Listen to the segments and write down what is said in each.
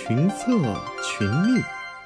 群策群力。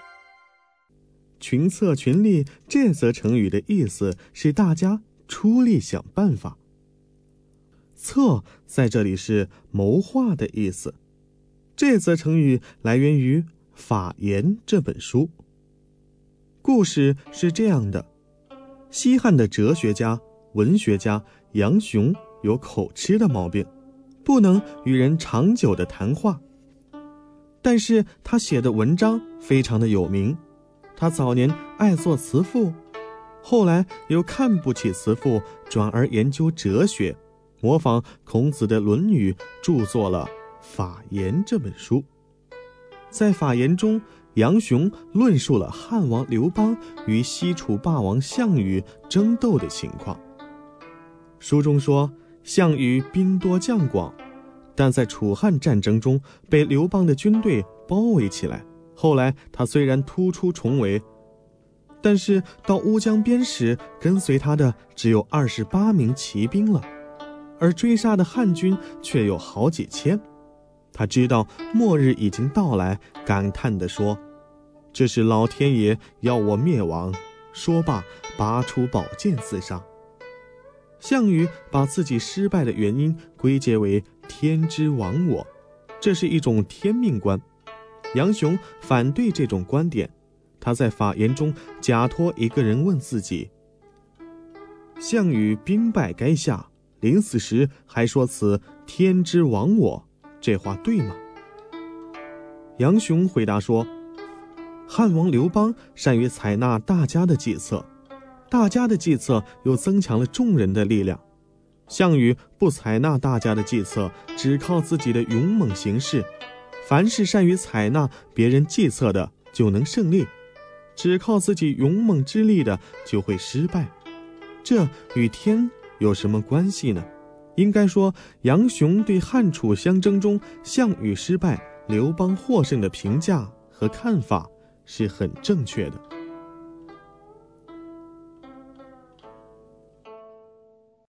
群策群力这则成语的意思是大家出力想办法。策在这里是谋划的意思。这则成语来源于《法言》这本书。故事是这样的：西汉的哲学家、文学家杨雄有口吃的毛病，不能与人长久的谈话。但是他写的文章非常的有名。他早年爱做词赋，后来又看不起词赋，转而研究哲学，模仿孔子的《论语》，著作了《法言》这本书。在《法言》中，杨雄论述了汉王刘邦与西楚霸王项羽争斗的情况。书中说，项羽兵多将广，但在楚汉战争中被刘邦的军队包围起来。后来他虽然突出重围，但是到乌江边时，跟随他的只有28名骑兵了，而追杀的汉军却有好几千。他知道末日已经到来，感叹地说：“这是老天爷要我灭亡。”说罢，拔出宝剑自杀。项羽把自己失败的原因归结为天之亡我，这是一种天命观。杨雄反对这种观点，他在《法言》中假托一个人问自己：项羽兵败垓下，临死时还说此天之亡我，这话对吗？杨雄回答说，汉王刘邦善于采纳大家的计策，大家的计策又增强了众人的力量。项羽不采纳大家的计策，只靠自己的勇猛行事。凡是善于采纳别人计策的就能胜利，只靠自己勇猛之力的就会失败。这与天有什么关系呢？应该说，杨雄对汉楚相争中项羽失败、刘邦获胜的评价和看法是很正确的。